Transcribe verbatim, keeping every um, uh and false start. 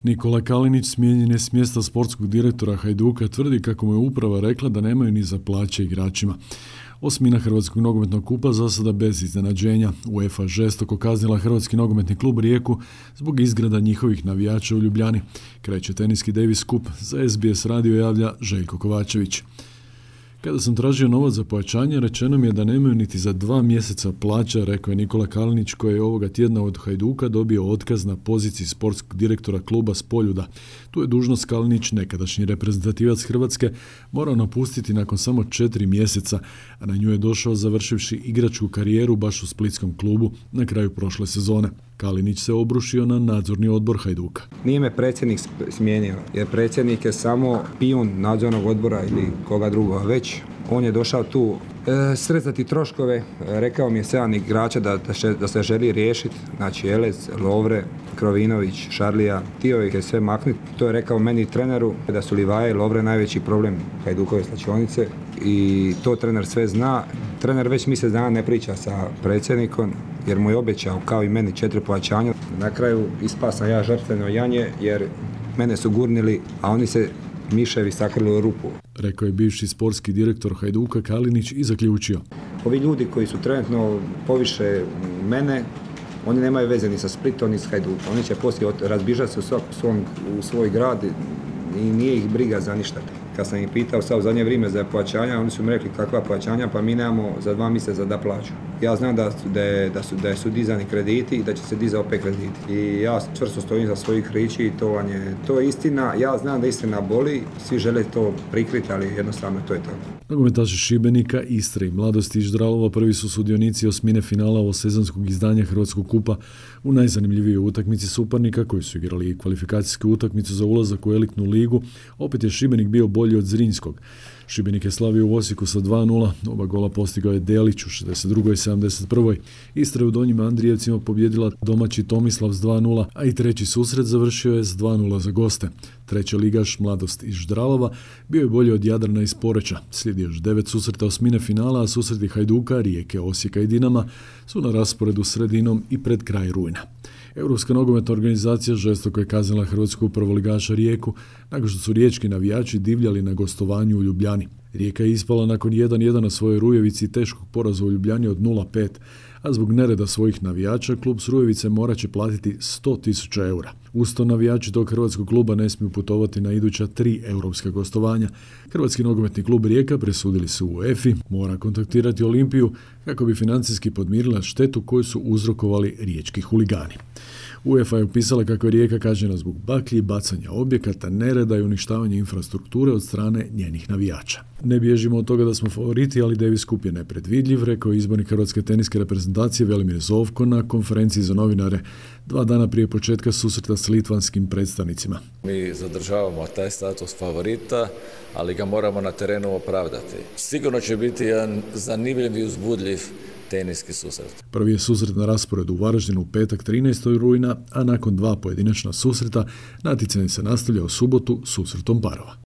Nikola Kalinić smijenjen je s mjesta sportskog direktora Hajduka, tvrdi kako mu je uprava rekla da nemaju ni za plaće igračima. Osmina Hrvatskog nogometnog kupa za sada bez iznenađenja. UEFA žestoko kaznila Hrvatski nogometni klub Rijeku zbog izgrada njihovih navijača u Ljubljani. Kreće teniski Davis Cup, za S B S radio javlja Željko Kovačević. Kada sam tražio novac za pojačanje, rečeno mi je da nemaju niti za dva mjeseca plaća, rekao je Nikola Kalinić, koji je ovoga tjedna od Hajduka dobio otkaz na poziciji sportskog direktora kluba s Poljuda. Tu je dužnost Kalinić, nekadašnji reprezentativac Hrvatske, morao napustiti nakon samo četiri mjeseca, a na nju je došao završivši igračku karijeru baš u splitskom klubu na kraju prošle sezone. Kalinić se obrušio na nadzorni odbor Hajduka. Nije me predsjednik smijenio, jer predsjednik je samo pijun nadzornog odbora ili koga drugoga već. On je došao tu e, srezati troškove, rekao mi je sedam igrača da, da, še, da se želi riješiti, znači Elez, Lovre, Krovinović, Šarlija, htio ih je sve maknuti. To je rekao meni treneru da su Livaje i Lovre najveći problem Hajdukove slačionice i to trener sve zna. Trener već mjesec dana ne priča sa predsjednikom jer mu je obećao kao i meni četiri pojačanja. Na kraju ispao sam ja žrtveno janje jer mene su gurnili, a oni se miševi sakrili u rupu. Rekao je bivši sportski direktor Hajduka Kalinić i zaključio. Ovi ljudi koji su trenutno poviše mene, oni nemaju veze ni sa Splitom ni s Hajdukom. Oni će poslije razbižati se u, svom, u svoj grad i nije ih briga za ništa. Kad sam ih pitao sad u zadnje vrijeme za pojačanja, oni su mi rekli kakva pojačanja, pa mi nemamo za dva mjeseca da plaću. Ja znam da, da, je, da, su, da su dizani krediti i da će se dizati opet krediti. I ja čvrsto stojim za svojih riječi i to, vam je, to je istina. Ja znam da istina boli, svi žele to prikriti, ali jednostavno to je tako. Nogometaši Šibenika, Istre i Mladosti iz Ždralova prvi su sudionici osmine finala ovosezonskog izdanja Hrvatskog kupa u najzanimljivijoj utakmici suparnika koji su igrali kvalifikacijsku utakmicu za ulazak u elitnu ligu. Opet je Šibenik bio bolji od Zrinskog. Šibenik je slavio u Osijeku sa dva nula, oba gola postigao je Delić u šezdeset drugoj i sedamdeset prvoj Istra je u Donjim Andrijevcima pobjedila domaći Tomislav s dva nula, a i treći susret završio je s dva nula za goste. Treći ligaš Mladost iz Ždralova bio je bolji od Jadrana iz Poreča. Slijedi još devet susreta osmine finala, a susreti Hajduka, Rijeke, Osijeka i Dinama su na rasporedu sredinom i pred kraj rujna. Europska nogometna organizacija žestoko je kaznila hrvatskog prvoligaša Rijeku nakon što su riječki navijači divljali na gostovanju u Ljubljani. Rijeka je ispala nakon jedan jedan na svojoj Rujevici i teškog poraza u Ljubljani od nula pet, a zbog nereda svojih navijača klub s Rujevice morat će platiti sto tisuća eura. Usto navijači tog hrvatskog kluba ne smiju putovati na iduća tri europska gostovanja. Hrvatski nogometni klub Rijeka presudili su u UEFA, mora kontaktirati Olimpiju kako bi financijski podmirila štetu koju su uzrokovali riječki huligani. UEFA je upisala kako je Rijeka kažnjena zbog baklji, bacanja objekata, nereda i uništavanja infrastrukture od strane njenih navijača. Ne bježimo od toga da smo favoriti, ali Davis Cup je nepredvidljiv, rekao je izbornik hrvatske teniske reprezentacije Velimir Zovko na konferenciji za novinare dva dana prije početka susreta s litvanskim predstavnicima. Mi zadržavamo taj status favorita, ali ga moramo na terenu opravdati. Sigurno će biti jedan zanimljiv i uzbudljiv teniski susret. Prvi je susret na rasporedu u Varaždinu u petak trinaestog rujna, a nakon dva pojedinačna susreta natjecanje se nastavlja u subotu susretom parova.